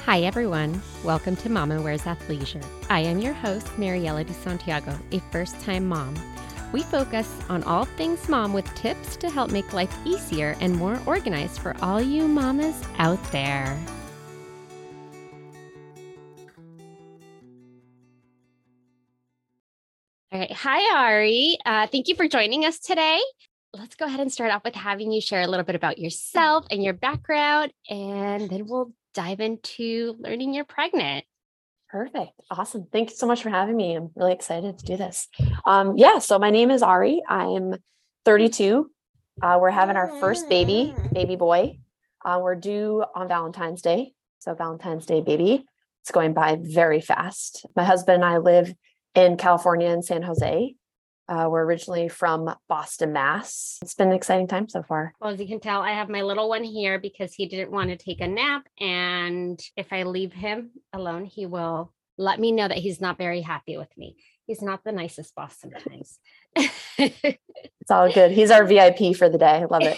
Hi, everyone. Welcome to Mama Wears Athleisure. I am your host, Mariela de Santiago, a first-time mom. We focus on all things mom with tips to help make life easier and more organized for all you mamas out there. All right. Hi, Ari. Thank you for joining us today. Let's go ahead and start off with having you share a little bit about yourself and your background, and then we'll dive into learning you're pregnant. Perfect. Awesome. Thank you so much for having me. I'm really excited to do this. So my name is Ari. I'm 32. We're having our first baby boy. We're due on Valentine's Day. So Valentine's Day baby. It's going by very fast. My husband and I live in California in San Jose. We're originally from Boston, Mass. It's been an exciting time so far. Well, as you can tell, I have my little one here because he didn't want to take a nap. And if I leave him alone, he will let me know that he's not very happy with me. He's not the nicest boss sometimes. It's all good. He's our VIP for the day. I love it.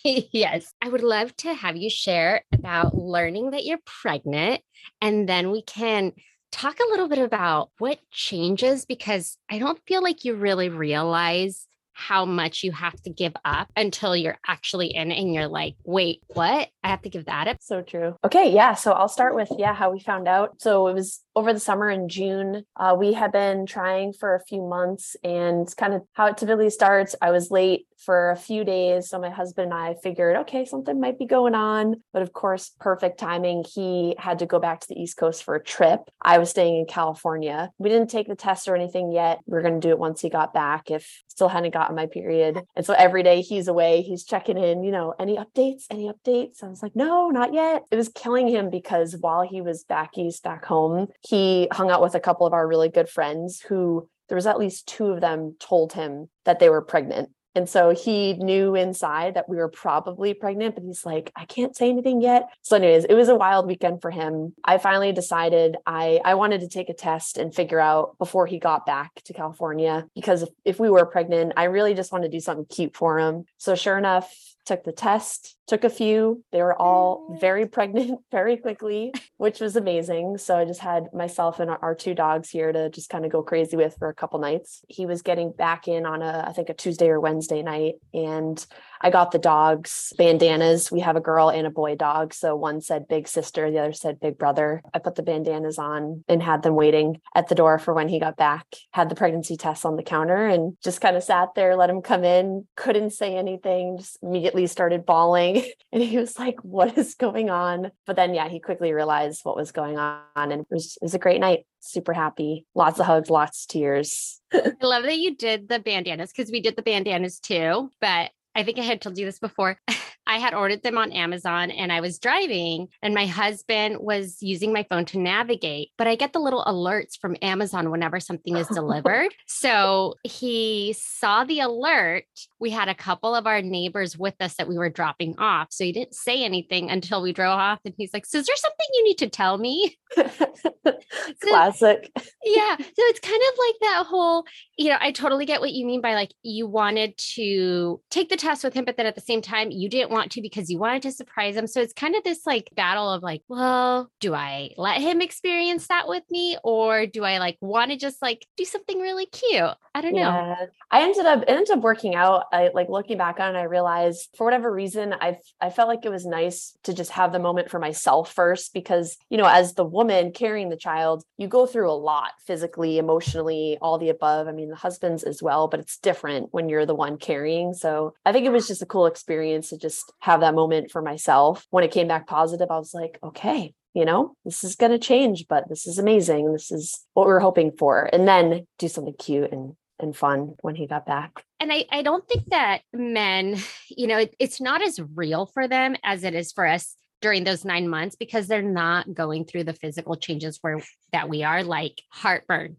Yes. I would love to have you share about learning that you're pregnant, and then we can talk a little bit about what changes, because I don't feel like you really realize how much you have to give up until you're actually in it and you're like, wait, what? I have to give that up. So true. Okay. Yeah. So I'll start with, how we found out. So it was over the summer in June. We had been trying for a few months, and kind of how it typically starts. I was late for a few days. So my husband and I figured, okay, something might be going on. But of course, perfect timing. He had to go back to the East Coast for a trip. I was staying in California. We didn't take the test or anything yet. We are going to do it once he got back, if still hadn't gotten my period. And so every day he's away, he's checking in, any updates, I was like, no, not yet. It was killing him because while he was back home, he hung out with a couple of our really good friends who there was at least two of them told him that they were pregnant. And so he knew inside that we were probably pregnant, but he's like, I can't say anything yet. So anyways, it was a wild weekend for him. I finally decided I wanted to take a test and figure out before he got back to California, because if we were pregnant, I really just wanted to do something cute for him. So sure enough, took the test, took a few. They were all very pregnant very quickly, which was amazing. So I just had myself and our two dogs here to just kind of go crazy with for a couple nights. He was getting back in on I think a Tuesday or Wednesday night. And I got the dogs bandanas. We have a girl and a boy dog. So one said big sister, the other said big brother. I put the bandanas on and had them waiting at the door for when he got back, had the pregnancy test on the counter, and just kind of sat there, let him come in, couldn't say anything, just immediately started bawling. And he was like, what is going on? But then, he quickly realized what was going on. And it was a great night. Super happy. Lots of hugs, lots of tears. I love that you did the bandanas, because we did the bandanas too. But I think I had told you this before. I had ordered them on Amazon, and I was driving, and my husband was using my phone to navigate, but I get the little alerts from Amazon whenever something is delivered. So he saw the alert. We had a couple of our neighbors with us that we were dropping off. So he didn't say anything until we drove off. And he's like, so is there something you need to tell me? Classic. Yeah. So it's kind of like that whole, I totally get what you mean by like, you wanted to take the test with him, but then at the same time, you didn't want to because you wanted to surprise him. So it's kind of this like battle of like, well, do I let him experience that with me, or do I like want to just like do something really cute? I don't know. It ended up working out. I like looking back on it, I realized for whatever reason, I felt like it was nice to just have the moment for myself first, because, as the woman carrying the child, you go through a lot physically, emotionally, all the above. I mean, the husband's as well, but it's different when you're the one carrying. So I think it was just a cool experience to just have that moment for myself. When it came back positive, I was like, okay, this is going to change, but this is amazing. This is what we were hoping for. And then do something cute and fun when he got back. And I don't think that men, it's not as real for them as it is for us during those 9 months, because they're not going through the physical changes that we are, like heartburn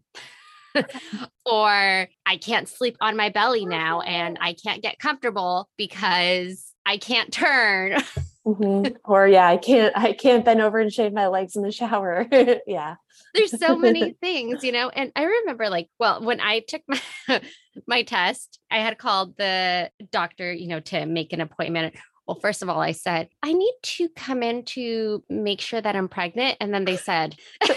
or I can't sleep on my belly now and I can't get comfortable because I can't turn. Mm-hmm. Or I can't bend over and shave my legs in the shower. Yeah. There's so many things, and I remember when I took my test, I had called the doctor, to make an appointment, Well, first of all, I said, I need to come in to make sure that I'm pregnant. And then they said,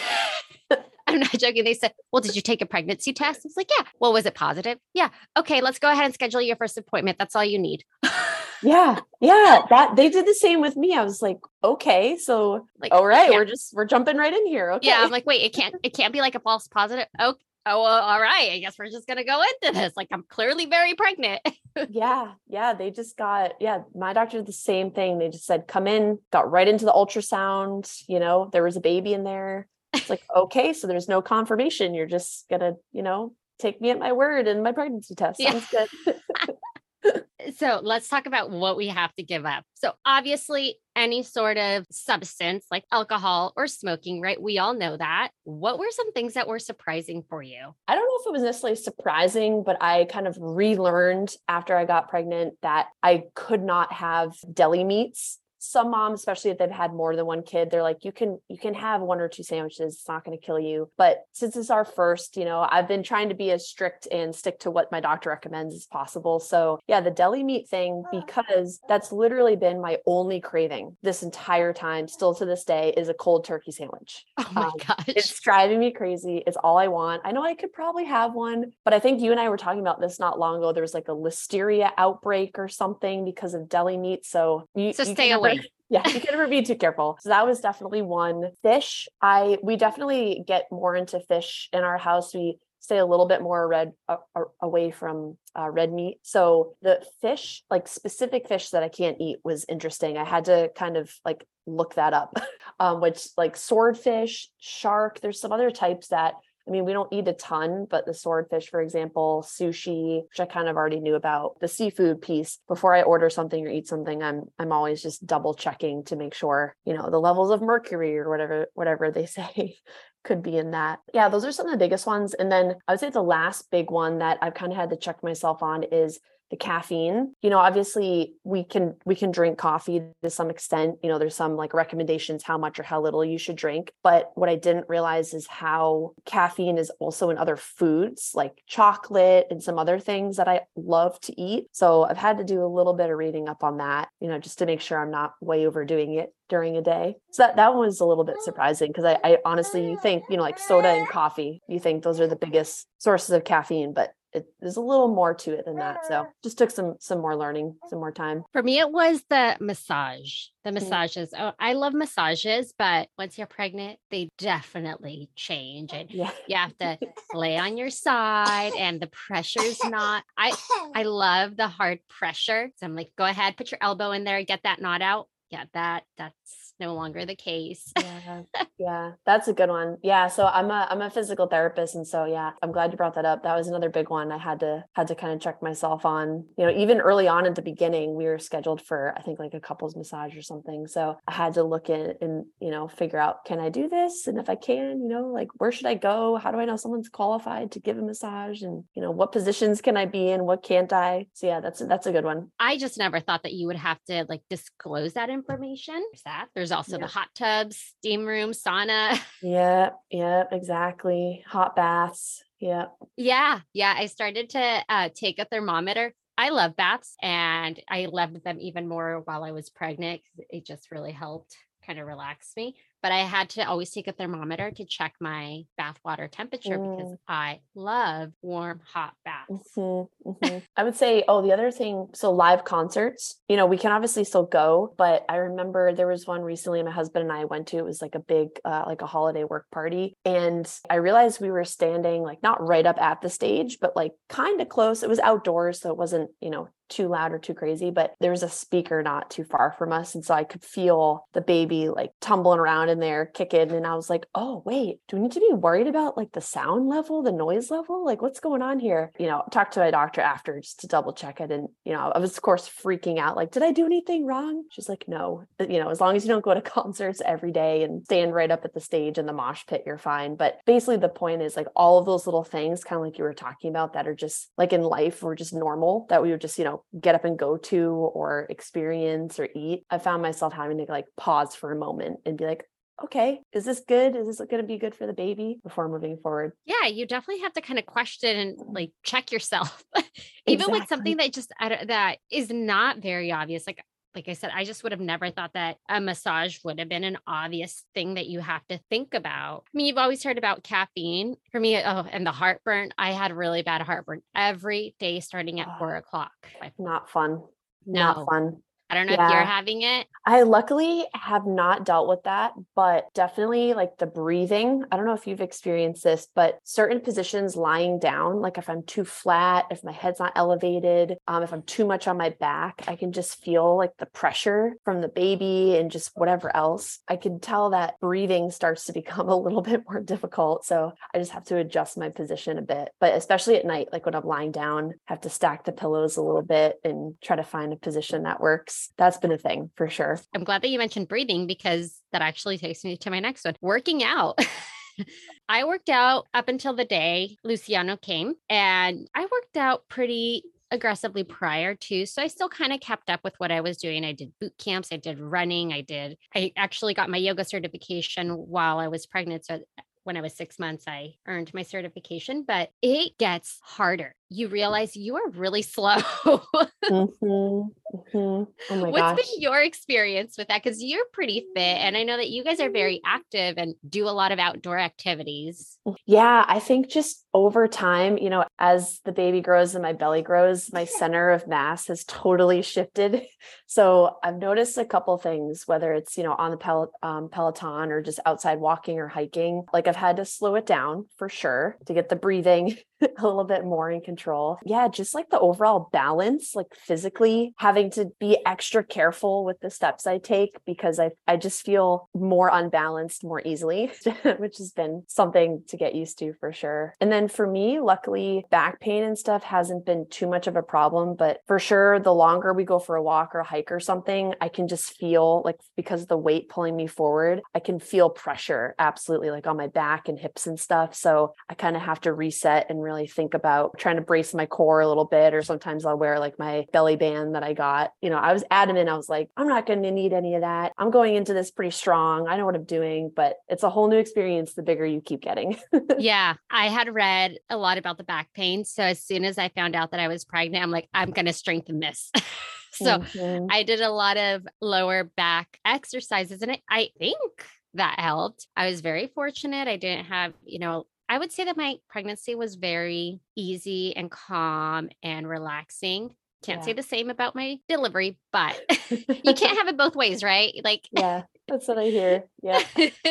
I'm not joking. They said, well, did you take a pregnancy test? I was like, yeah. Well, was it positive? Yeah. Okay, let's go ahead and schedule your first appointment. That's all you need. Yeah. Yeah. That they did the same with me. I was like, okay, so Like, all right, yeah. we're jumping right in here. Okay. Yeah. I'm like, wait, it can't be like a false positive. Oh, well, all right. I guess we're just gonna go into this. Like, I'm clearly very pregnant. Yeah. Yeah. They just got, my doctor did the same thing. They just said, come in, got right into the ultrasound, there was a baby in there. It's like, okay, so there's no confirmation. You're just gonna, take me at my word and my pregnancy test. Yeah. Sounds good. So let's talk about what we have to give up. So obviously, any sort of substance like alcohol or smoking, right? We all know that. What were some things that were surprising for you? I don't know if it was necessarily surprising, but I kind of relearned after I got pregnant that I could not have deli meats. Some moms, especially if they've had more than one kid, they're like, you can have one or two sandwiches. It's not going to kill you. But since it's our first, I've been trying to be as strict and stick to what my doctor recommends as possible. So yeah, the deli meat thing, because that's literally been my only craving this entire time, still to this day, is a cold turkey sandwich. Oh my gosh. It's driving me crazy. It's all I want. I know I could probably have one, but I think you and I were talking about this not long ago. There was like a listeria outbreak or something because of deli meat. So Stay away. Yeah, you can never be too careful. So that was definitely one. Fish, we definitely get more into fish in our house. We stay a little bit more away from red meat. So the fish, like specific fish that I can't eat, was interesting. I had to kind of like look that up, which like swordfish, shark. There's some other types that, we don't eat a ton, but the swordfish, for example, sushi, which I kind of already knew about. The seafood piece, before I order something or eat something, I'm always just double checking to make sure, the levels of mercury or whatever they say could be in that. Yeah, those are some of the biggest ones. And then I would say the last big one that I've kind of had to check myself on is the caffeine. Obviously we can drink coffee to some extent. There's some like recommendations how much or how little you should drink. But what I didn't realize is how caffeine is also in other foods like chocolate and some other things that I love to eat. So I've had to do a little bit of reading up on that, just to make sure I'm not way overdoing it during a day. So that one was a little bit surprising because I honestly, you think, like soda and coffee, you think those are the biggest sources of caffeine, but there's a little more to it than that. So just took some more learning, some more time. For me, it was the massage. The massages. Oh, I love massages, but once you're pregnant, they definitely change. And Yeah. you have to lay on your side and the pressure's not. I love the hard pressure. So I'm like, go ahead, put your elbow in there, get that knot out. Yeah, that's no longer the case. Yeah, that's a good one. Yeah, so I'm a physical therapist, and so yeah, I'm glad you brought that up. That was another big one I had to kind of check myself on. Even early on at the beginning, we were scheduled for I think like a couples massage or something. So I had to look in and figure out, can I do this? And if I can, like where should I go? How do I know someone's qualified to give a massage? And what positions can I be in? What can't I? So yeah, that's a good one. I just never thought that you would have to like disclose that information. There's also the hot tubs, steam room, sauna. Yeah, exactly. Hot baths. Yeah. Yeah. I started to take a thermometer. I love baths and I loved them even more while I was pregnant because it just really helped kind of relax me. But I had to always take a thermometer to check my bath water temperature because I love warm, hot baths. I would say, the other thing, so live concerts, we can obviously still go, but I remember there was one recently my husband and I went to. It was like a big, like a holiday work party. And I realized we were standing like not right up at the stage, but like kind of close. It was outdoors, so it wasn't, too loud or too crazy, but there was a speaker not too far from us. And so I could feel the baby like tumbling around in there, kicking. And I was like, oh, wait, do we need to be worried about like the sound level, the noise level? Like what's going on here? Talked to my doctor after just to double check it. And, I was of course freaking out. Like, did I do anything wrong? She's like, no, as long as you don't go to concerts every day and stand right up at the stage in the mosh pit, you're fine. But basically the point is like all of those little things, kind of like you were talking about, that are just like in life, were just normal, that we would just, get up and go to or experience or eat. I found myself having to like pause for a moment and be like, okay, is this good? Is this going to be good for the baby before moving forward? Yeah, you definitely have to kind of question and like check yourself, even with something that just that is not very obvious. Like like I said, I just would have never thought that a massage would have been an obvious thing that you have to think about. I mean, you've always heard about caffeine. For me, and the heartburn, I had really bad heartburn every day starting at 4 o'clock. Not fun. Not No, fun. I don't know if you're Yeah. having it. I luckily have not dealt with that, but definitely like the breathing. I don't know if you've experienced this, but certain positions lying down, like if I'm too flat, if my head's not elevated, if I'm too much on my back, I can just feel like the pressure from the baby and just whatever else. I can tell that breathing starts to become a little bit more difficult. So I just have to adjust my position a bit, but especially at night, like when I'm lying down, have to stack the pillows a little bit and try to find a position that works. That's been a thing for sure. I'm glad that you mentioned breathing because that actually takes me to my next one, working out. I worked out up until the day Luciano came, and I worked out pretty aggressively prior to. So I still kind of kept up with what I was doing. I did boot camps, I did running, I actually got my yoga certification while I was pregnant. So when I was 6 months, I earned my certification, but it gets harder. You realize you are really slow. Oh my What's gosh. been your experience with that? Because you're pretty fit, and I know that you guys are very active and do a lot of outdoor activities. Yeah, I think just over time, as the baby grows and my belly grows, my center of mass has totally shifted. So I've noticed a couple things, whether it's, on the Peloton or just outside walking or hiking. Like I've had to slow it down for sure to get the breathing a little bit more in control. Yeah, just like the overall balance, like physically having to be extra careful with the steps I take because I just feel more unbalanced more easily, which has been something to get used to for sure. And then for me, luckily, back pain and stuff hasn't been too much of a problem, but for sure, the longer we go for a walk or a hike or something, I can just feel like because of the weight pulling me forward, I can feel pressure absolutely like on my back and hips and stuff. So I kind of have to reset and really think about trying to brace my core a little bit. Or sometimes I'll wear like my belly band that I got. I was adamant. I was like, I'm not going to need any of that. I'm going into this pretty strong. I know what I'm doing, but it's a whole new experience the bigger you keep getting. Yeah, I had read a lot about the back pain. So as soon as I found out that I was pregnant, I'm like, I'm going to strengthen this. So Mhm. I did a lot of lower back exercises, and I think that helped. I was very fortunate. I didn't have, I would say that my pregnancy was very easy and calm and relaxing. Can't say the same about my delivery, but you can't have it both ways, right? Like, Yeah, that's what I hear. Yeah.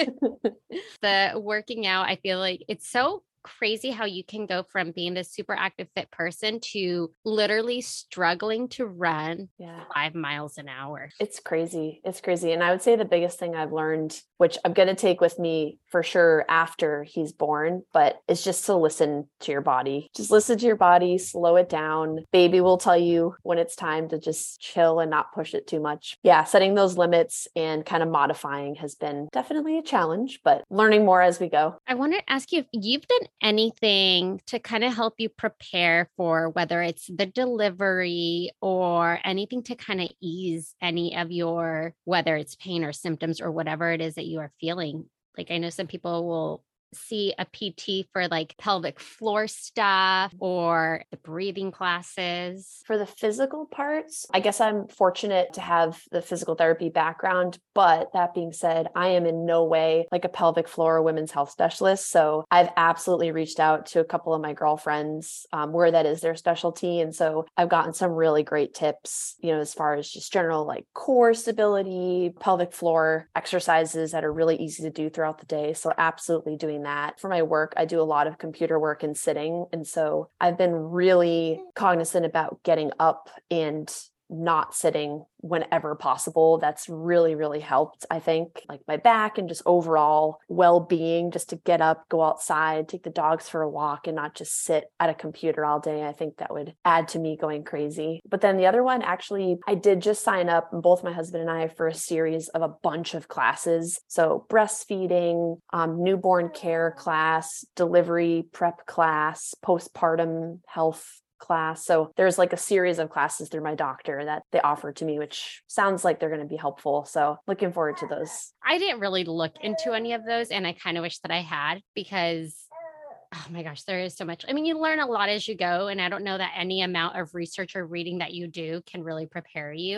the working out, I feel like it's so crazy how you can go from being this super active fit person to literally struggling to run Yeah. 5 miles an hour. It's crazy. It's crazy. And I would say the biggest thing I've learned, which I'm going to take with me for sure after he's born, but it's just to listen to your body. Just listen to your body, slow it down. Baby will tell you when it's time to just chill and not push it too much. Yeah, setting those limits and kind of modifying has been definitely a challenge, but learning more as we go. I want to ask you if you've done anything to kind of help you prepare for whether it's the delivery or anything to kind of ease any of your, whether it's pain or symptoms or whatever it is that you are feeling. Like I know some people will see a PT for like pelvic floor stuff or the breathing classes. For the physical parts, I guess I'm fortunate to have the physical therapy background. But that being said, I am in no way like a pelvic floor or women's health specialist. So I've absolutely reached out to a couple of my girlfriends where that is their specialty. And so I've gotten some really great tips, as far as just general like core stability, pelvic floor exercises that are really easy to do throughout the day. So absolutely doing that. For my work, I do a lot of computer work and sitting. And so I've been really cognizant about getting up and not sitting whenever possible. That's really, really helped, I think, like my back and just overall well-being, just to get up, go outside, take the dogs for a walk and not just sit at a computer all day. I think that would add to me going crazy. But then the other one, actually, I did just sign up, both my husband and I, for a series of a bunch of classes. So breastfeeding, newborn care class, delivery prep class, postpartum health class. So there's like a series of classes through my doctor that they offer to me, which sounds like they're going to be helpful. So looking forward to those. I didn't really look into any of those, and I kind of wish that I had because oh my gosh, there is so much. I mean, you learn a lot as you go, and I don't know that any amount of research or reading that you do can really prepare you.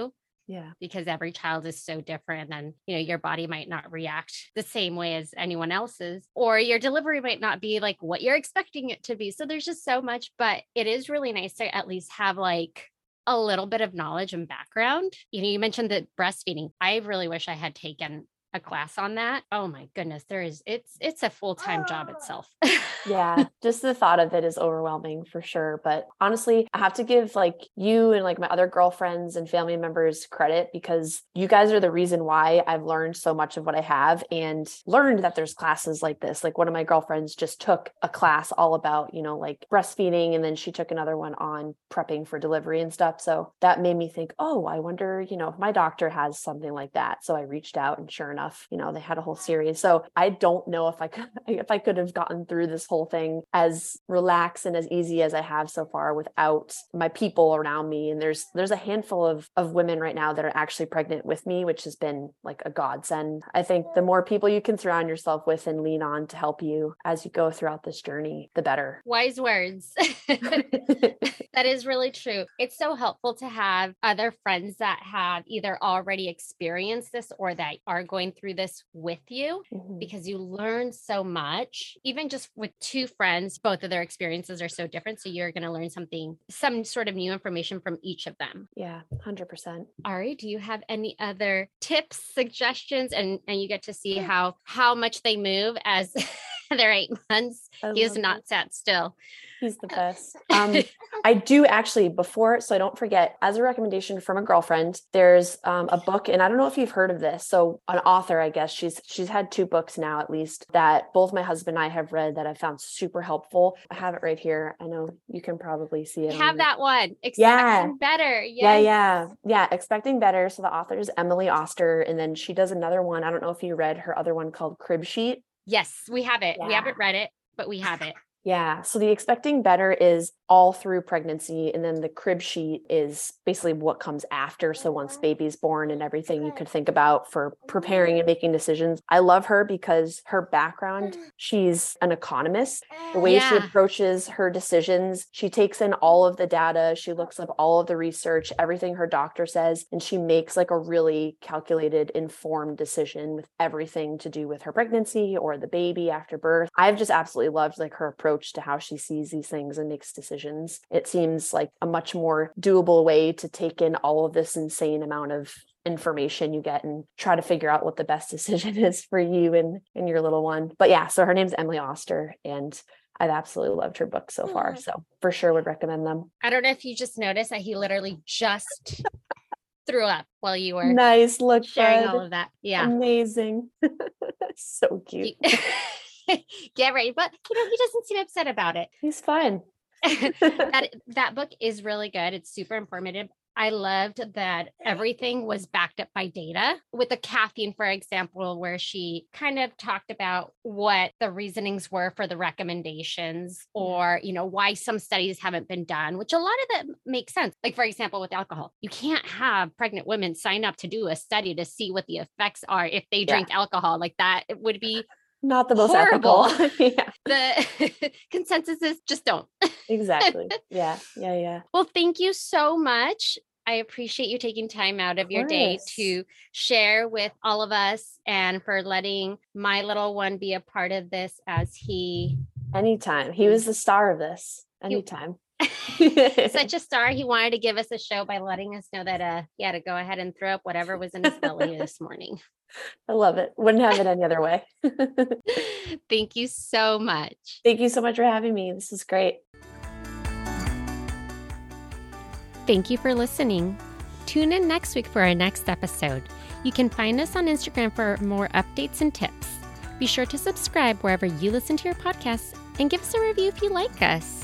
Yeah. Because every child is so different, and your body might not react the same way as anyone else's, or your delivery might not be like what you're expecting it to be. So there's just so much, but it is really nice to at least have like a little bit of knowledge and background. You mentioned that breastfeeding. I really wish I had taken a class on that. Oh my goodness, it's a full-time job itself. Yeah, just the thought of it is overwhelming for sure. But honestly, I have to give like you and like my other girlfriends and family members credit, because you guys are the reason why I've learned so much of what I have, and learned that there's classes like this. Like one of my girlfriends just took a class all about, like breastfeeding, and then she took another one on prepping for delivery and stuff. So that made me think, oh, I wonder, if my doctor has something like that. So I reached out, and sure enough, they had a whole series. So I don't know if I could have gotten through this whole thing as relaxed and as easy as I have so far without my people around me. And there's a handful of women right now that are actually pregnant with me, which has been like a godsend. I think the more people you can surround yourself with and lean on to help you as you go throughout this journey, the better. Wise words. That is really true. It's so helpful to have other friends that have either already experienced this or that are going through this with you, because you learn so much. Even just with two friends, both of their experiences are so different. So you're going to learn some sort of new information from each of them. Yeah, 100%. Ari, do you have any other tips, suggestions? And you get to see how much they move as they're 8 months. He has not sat still. He's the best. I do actually, so I don't forget, as a recommendation from a girlfriend, there's a book, and I don't know if you've heard of this. So an author, I guess she's had 2 books now, at least, that both my husband and I have read that I found super helpful. I have it right here. I know you can probably see it. I have that one. Expecting Better. Yes. Yeah. Expecting Better. So the author is Emily Oster, and then she does another one. I don't know if you read her other one called Crib Sheet. Yes, we have it. Yeah. We haven't read it, but we have it. Yeah. So the Expecting Better is all through pregnancy. And then the Crib Sheet is basically what comes after. So once baby's born and everything you could think about for preparing and making decisions. I love her because her background, she's an economist. The way she approaches her decisions, she takes in all of the data. She looks up all of the research, everything her doctor says, and she makes like a really calculated, informed decision with everything to do with her pregnancy or the baby after birth. I've just absolutely loved like her approach to how she sees these things and makes decisions. It seems like a much more doable way to take in all of this insane amount of information you get and try to figure out what the best decision is for you and your little one. But yeah, so her name's Emily Oster, and I've absolutely loved her book so far. So for sure would recommend them. I don't know if you just noticed that he literally just threw up while you were sharing all of that. Yeah. Amazing. So cute. Get ready. But he doesn't seem upset about it. He's fine. that book is really good. It's super informative. I loved that everything was backed up by data, with the caffeine, for example, where she kind of talked about what the reasonings were for the recommendations, or, why some studies haven't been done, which a lot of that makes sense. Like, for example, with alcohol, you can't have pregnant women sign up to do a study to see what the effects are if they drink alcohol. Like that, it would be not the most horrible. Ethical. Yeah. The consensus is just don't. Exactly. Yeah. Well, thank you so much. I appreciate you taking time out of your day to share with all of us, and for letting my little one be a part of this anytime. He was the star of this. Anytime. Such a star. He wanted to give us a show by letting us know that he had to go ahead and throw up whatever was in his belly this morning. I love it. Wouldn't have it any other way. Thank you so much. Thank you so much for having me. This is great. Thank you for listening. Tune in next week for our next episode. You can find us on Instagram for more updates and tips. Be sure to subscribe wherever you listen to your podcasts, and give us a review if you like us.